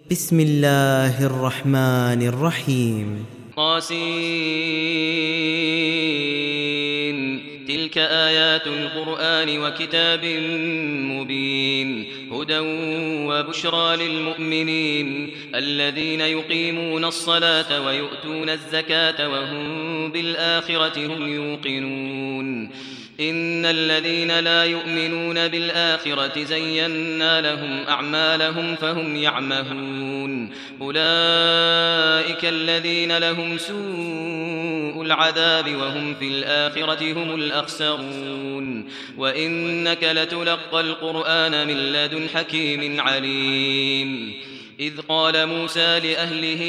بسم الله الرحمن الرحيم طاسين تلك آيات القرآن وكتاب مبين هدى وبشرى للمؤمنين الذين يقيمون الصلاة ويؤتون الزكاة وهم بالآخرة هم يوقنون إن الذين لا يؤمنون بالآخرة زينا لهم أعمالهم فهم يعمهون أولئك الذين لهم سوء العذاب وهم في الآخرة هم الأخسرون وإنك لتلقى القرآن من لدن حكيم عليم إذ قال موسى لأهله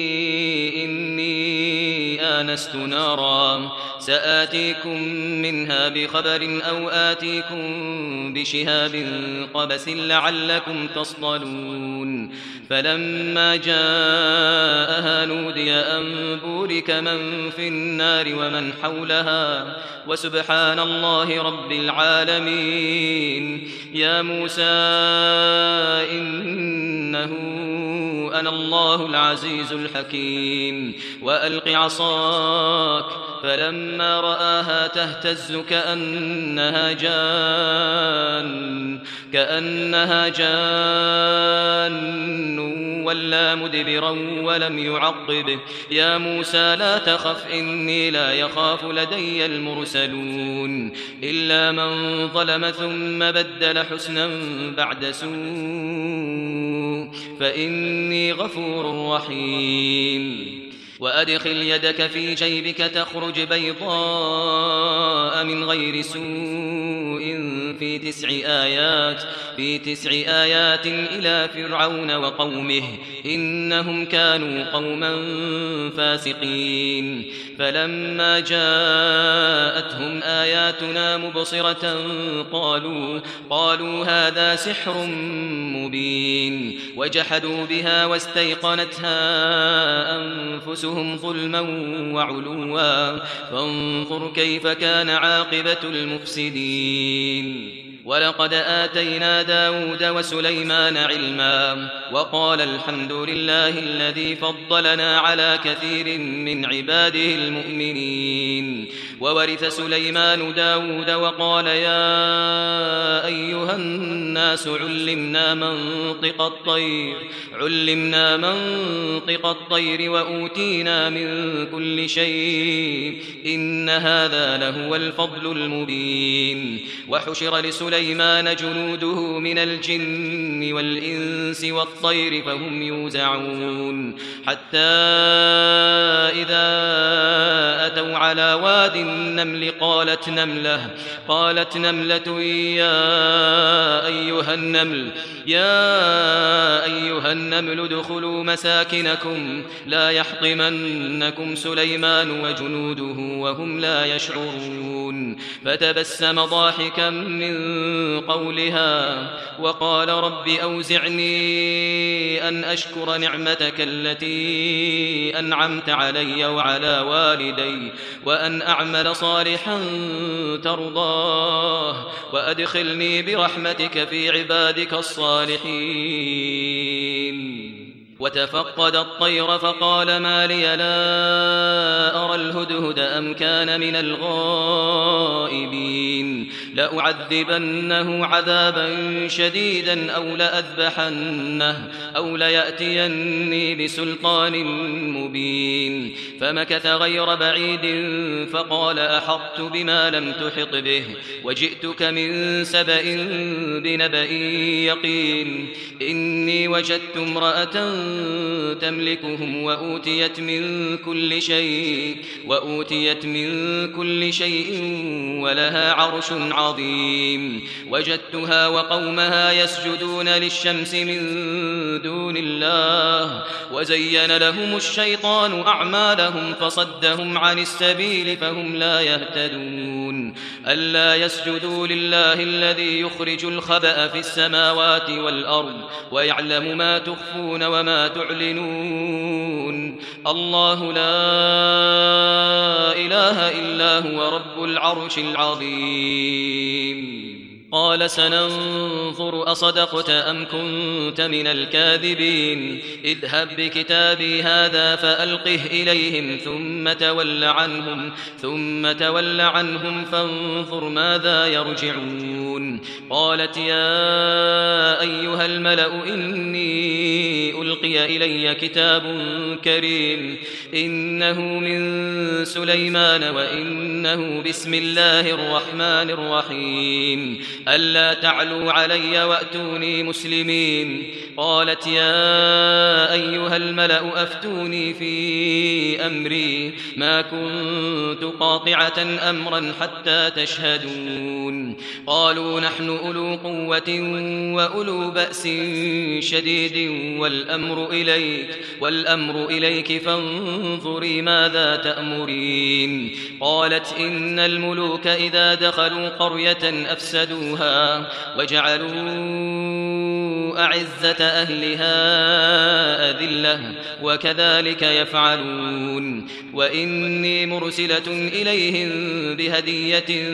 إني آنست نارا سآتيكم منها بخبر أو آتيكم بشهاب قبس لعلكم تصطلون فلما جاءها نودي أن بورك من في النار ومن حولها وسبحان الله رب العالمين يا موسى إنه أنا الله العزيز الحكيم وألق عصاك فلما رآها تهتز كأنها جان ولا مدبرا ولم يعقب يا موسى لا تخف إني لا يخاف لدي المرسلون إلا من ظلم ثم بدل حسنا بعد سوء فإني غفور رحيم وأدخل يدك في جيبك تخرج بيضاء من غير سوء في 9 آيات إلى فرعون وقومه إنهم كانوا قوما فاسقين فلما جاءتهم آياتنا مبصرة قالوا هذا سحر مبين وجحدوا بها واستيقنتها أنفسهم ظلما وعلوا فانظر كيف كان عاقبة المفسدين ولقد آتينا داود وسليمان علما وقال الحمد لله الذي فضلنا على كثير من عباده المؤمنين وورث سليمان داود وقال يا أيها الناس علمنا منطق الطير وأوتينا من كل شيء إن هذا لهو الفضل المبين وحشر لسليمان جنوده من الجن والإنس والطير فهم يوزعون حتى إذا أتوا على واد النمل قالت نملة يا أيها النمل ادخلوا مساكنكم لا يحطمنكم سليمان وجنوده وهم لا يشعرون فتبسم ضاحكا من قولها وقال رب أوزعني أن أشكر نعمتك التي أنعمت علي وعلى والدي وأن أعمل صالحا ترضاه وأدخلني برحمتك في عبادك الصالحين وتفقد الطير فقال ما لي لا أرى الهدهد أم كان من الغائبين لأعذبنه عذابا شديدا أو لأذبحنه أو ليأتيني بسلطان مبين فمكث غير بعيد فقال أحطت بما لم تحط به وجئتك من سبأ بنبأ يقين إني وجدت امرأة تملكهم وأوتيت من كل شيء ولها عرش عظيم وجدتها وقومها يسجدون للشمس من دون الله وزين لهم الشيطان أعمالهم فصدهم عن السبيل فهم لا يهتدون ألا يسجدوا لله الذي يخرج الخبأ في السماوات والأرض ويعلم ما تخفون وما تعلنون الله لا إله إلا هو رب العرش العظيم قال سننظر أصدقت أم كنت من الكاذبين اذهب بكتابي هذا فألقه إليهم ثم تول عنهم فانظر ماذا يرجعون قالت يا أيها الملأ إني ألقي إلي كتاب كريم إنه من سليمان وإنه بسم الله الرحمن الرحيم ألا تعلوا علي وأتوني مسلمين قالت يا أيها الملأ أفتوني في أمري ما كنت قاطعة أمرا حتى تشهدون قالوا نحن أولو قوة وأولو بأس شديد والأمر إليك فانظري ماذا تأمرين قالت إن الملوك إذا دخلوا قرية أفسدوها وجعلوا أعزة أهلها أذلة وكذلك يفعلون وإني مرسلة إليهم بهدية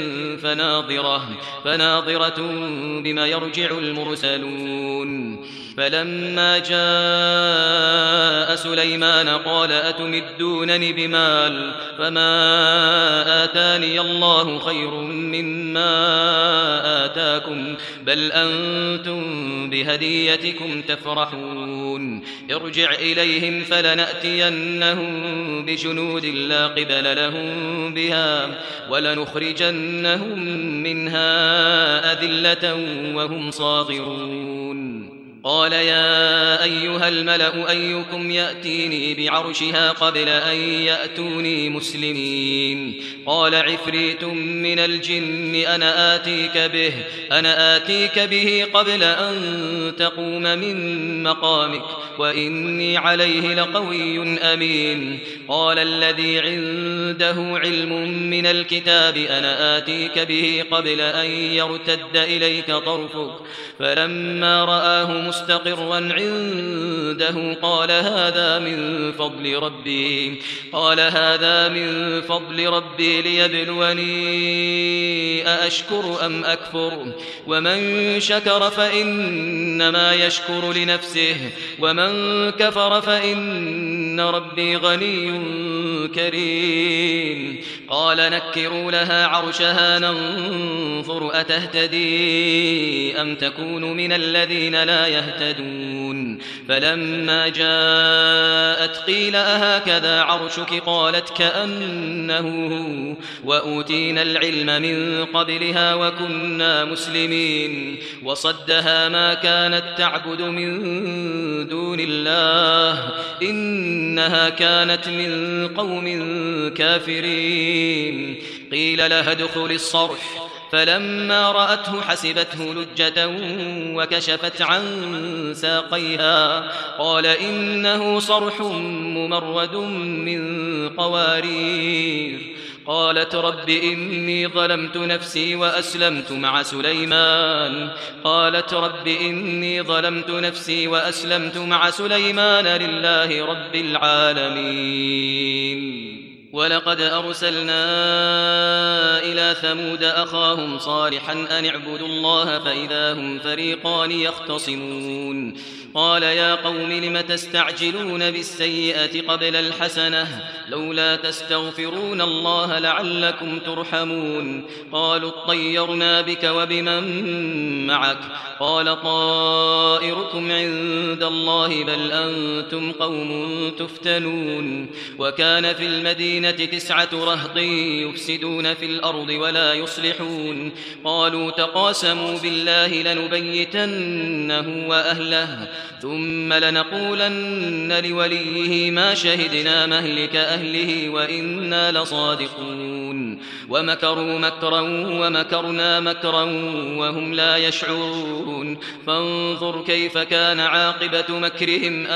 فناظرة بما يرجع المرسلون فلما جاء سليمان قال أتمدونني بمال فما آتاني الله خير مما آتاكم بل أنتم بهديتكم تفرحون ارجع إليهم فلنأتينهم بجنود لا قبل لهم بها ولنخرجنهم منها أذلة وهم صاغرون قال يا أيها الملأ أيكم يأتيني بعرشها قبل أن يأتوني مسلمين قال عفريت من الجن أنا آتيك به قبل أن تقوم من مقامك وإني عليه لقوي أمين قال الذي عنده علم من الكتاب أنا آتيك به قبل أن يرتد إليك طرفك فلما رآه مستقرا عنده قال هذا من فضل ربي ليبلوني أأشكر أم أكفر ومن شكر فإنما يشكر لنفسه ومن كفر فإن ربي غني كريم قال نكروا لها عرشها ننظر أتهتدي أم تكون من الذين لا يهتدون فلما جاءت قيل أهكذا عرشك قالت كأنه هو وأوتينا العلم من قبلها وكنا مسلمين وصدها ما كانت تعبد من دون الله إنها كانت من قوم كافرين قيل لها ادخل الصرح فلما رأته حسبته لجة وكشفت عن ساقيها قال إنه صرح ممرد من قوارير قالت رب إني ظلمت نفسي وأسلمت مع سليمان لله رب العالمين ولقد أرسلنا إلى ثمود أخاهم صالحا أن اعبدوا الله فإذا هم فريقان يختصمون قال يا قوم لم تستعجلون بالسيئة قبل الحسنة لولا تستغفرون الله لعلكم ترحمون قالوا اطيرنا بك وبمن معك قال طائركم عند الله بل أنتم قوم تفتنون وكان في المدينة 9 رهط يفسدون في الأرض ولا يصلحون قالوا تقاسموا بالله لنبيتنه وأهله ثم لنقولن لوليه ما شهدنا مهلك أهله وإنا لصادقون ومكروا مكرا ومكرنا مكرا وهم لا يشعرون فانظر كيف كان عاقبة مكرهم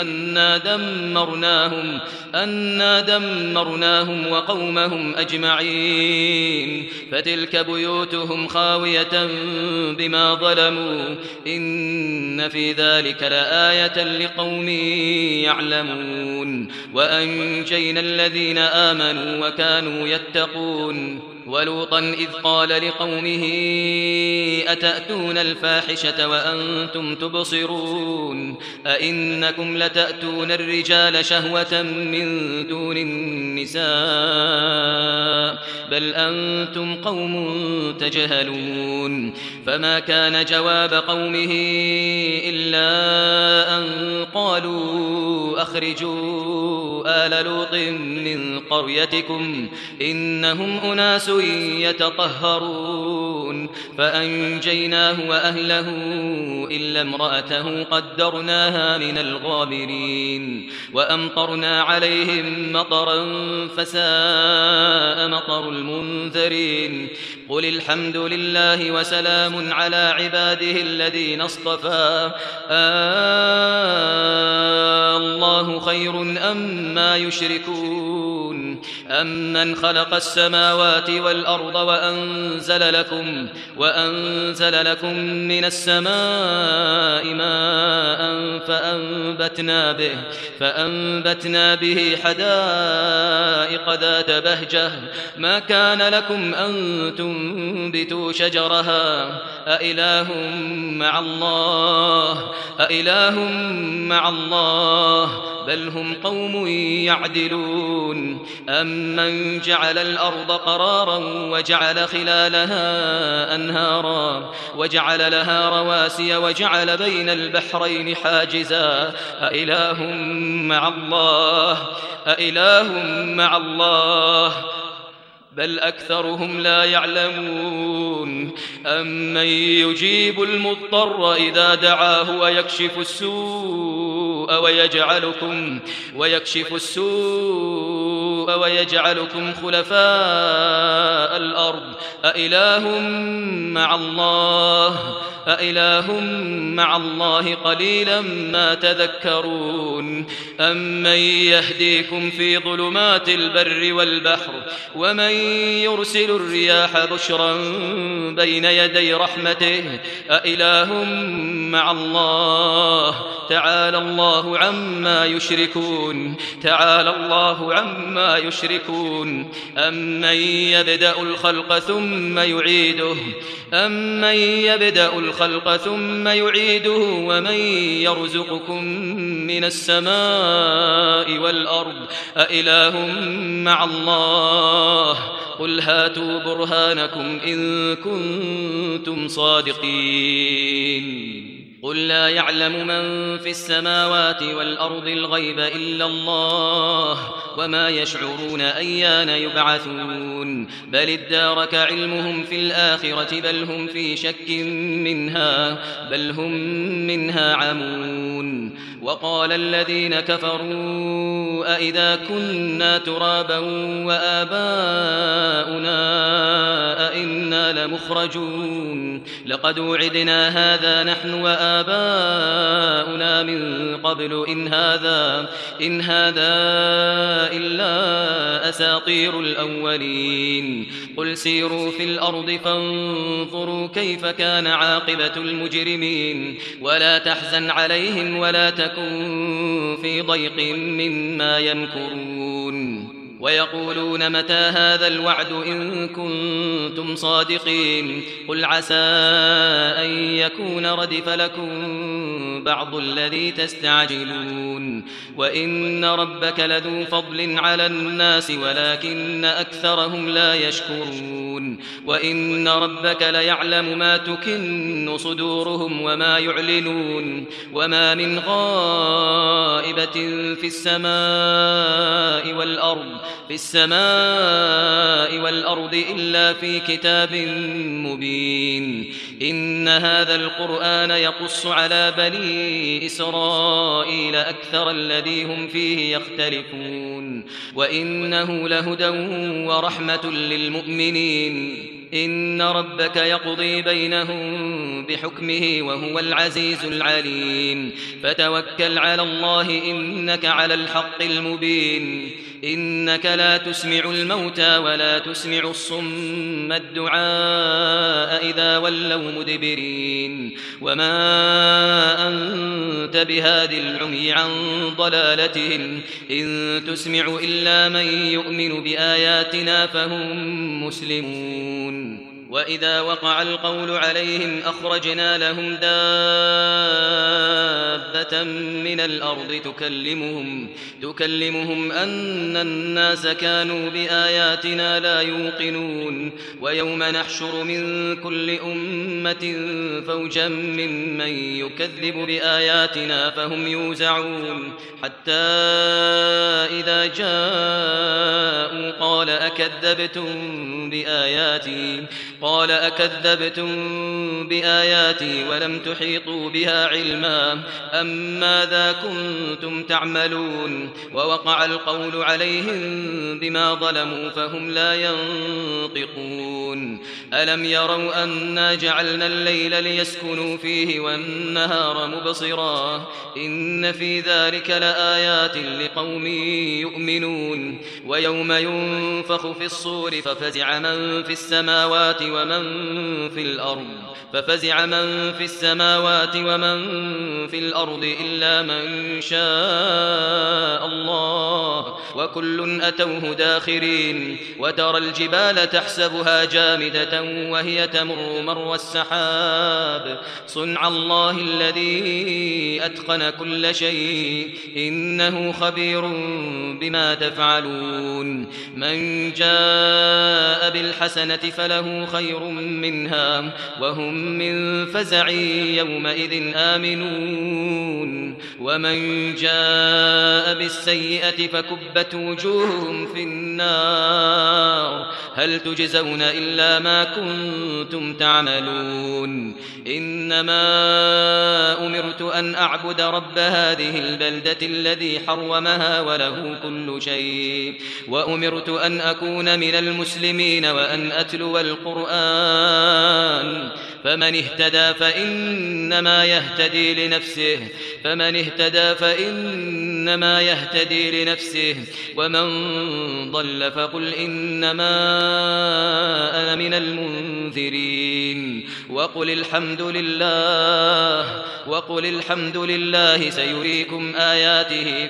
أنا دمرناهم وقومهم أجمعين فتلك بيوتهم خاوية بما ظلموا إن في ذلك لآية لقوم يعلمون وأنجينا الذين آمنوا وكانوا يتقون ولوطا إذ قال لقومه أتأتون الفاحشة وأنتم تبصرون أئنكم لتأتون الرجال شهوة من دون النساء بل أنتم قوم تجهلون فما كان جواب قومه إلا أن قالوا أخرجوا آل لوط من قريتكم إنهم أناس يتطهرون فأنجيناه وأهله إلا امرأته قدرناها من الغابرين وأمطرنا عليهم مطرا فساء مطر المنذرين قل الحمد لله وسلام على عباده الذين اصطفى الله خير أما يشركون أمن خلق السماوات والأرض وأنزل لكم من السماء ماء فأنبتنا به حدائق ذات بهجة ما كان لكم أن تنبتوا شجرها أإله مع الله بل هم قوم يعدلون أمن جعل الأرض قرارا وجعل خلالها أنهارا وجعل لها رواسي وجعل بين البحرين حاجزا أإله مع الله بل أكثرهم لا يعلمون أمن يجيب المضطر إذا دعاه ويكشف السوء ويجعلكم خلفاء الأرض أإله مع الله قليلا ما تذكرون أمن يهديكم في ظلمات البر والبحر ومن يرسل الرياح بشرا بين يدي رحمته أإله مع الله تعالى الله عما يشركون أمن يبدأ الخلق ثم يعيده ومن يرزقكم من السماء والأرض أإله مع الله قل هاتوا برهانكم إن كنتم صادقين قل لا يعلم من في السماوات والأرض الغيب إلا الله وما يشعرون أيان يبعثون بل ادارك علمهم في الآخرة بل هم في شك بل هم منها عمون وقال الذين كفروا أئذا كنا ترابا وآباؤنا أئنا لمخرجون لقد وعدنا هذا نحن وآباؤنا من قبل إن هذا إلا أساطير الأولين قل سيروا في الأرض فانظروا كيف كان عاقبة المجرمين ولا تحزن عليهم ولا تكن في ضيق مما يمكرون ويقولون متى هذا الوعد إن كنتم صادقين قل عسى أن يكون ردف لكم بعض الذي تستعجلون وإن ربك لذو فضل على الناس ولكن أكثرهم لا يشكرون وإن ربك ليعلم ما تكن صدورهم وما يعلنون وما من غائبة في السماء والأرض إلا في كتاب مبين إن هذا القرآن يقص على بني إسرائيل أكثر الذي هم فيه يختلفون وإنه لهدى ورحمة للمؤمنين إن ربك يقضي بينهم بحكمه وهو العزيز العليم فتوكل على الله إنك على الحق المبين إنك لا تسمع الموتى ولا تسمع الصم الدعاء إذا ولوا مدبرين وما أنت بهاد العمي عن ضلالتهم إن تسمع إلا من يؤمن بآياتنا فهم مسلمون وإذا وقع القول عليهم أخرجنا لهم دابة من الأرض تكلمهم أن الناس كانوا بآياتنا لا يوقنون ويوم نحشر من كل أمة فوجا ممن يكذب بآياتنا فهم يوزعون حتى إذا جاءوا قال أكذبتم بآياتي ولم تحيطوا بها علما أم ماذا كنتم تعملون ووقع القول عليهم بما ظلموا فهم لا ينطقون ألم يروا أنا جعلنا الليل ليسكنوا فيه والنهار مبصرا إن في ذلك لآيات لقوم يؤمنون ويوم ينفخ في الصور ففزع من في السماوات ومن في الأرض إلا من شاء الله وكل أتوه داخرين وترى الجبال تحسبها جامدة وهي تمر مر السحاب صنع الله الذي أتقن كل شيء إنه خبير بما تفعلون من جاء بالحسنة فله خير منها وهم من فزع يومئذ آمنون ومن جاء بالسيئة فكبت وجوههم في النار هل تجزون إلا ما كنتم تعملون إنما أمرت أن أعبد رب هذه البلدة الذي حرمها وله كل شيء وأمرت أن أكون من المسلمين وأن أتلو القرآن فمن اهتدى فإنما يهتدي لنفسه ومن ضل فقل إنما أنا من المنذرين وقل الحمد لله سيريكم آياته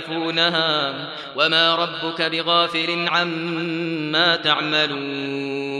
فتعرفونها وما ربك بغافل عما تعملون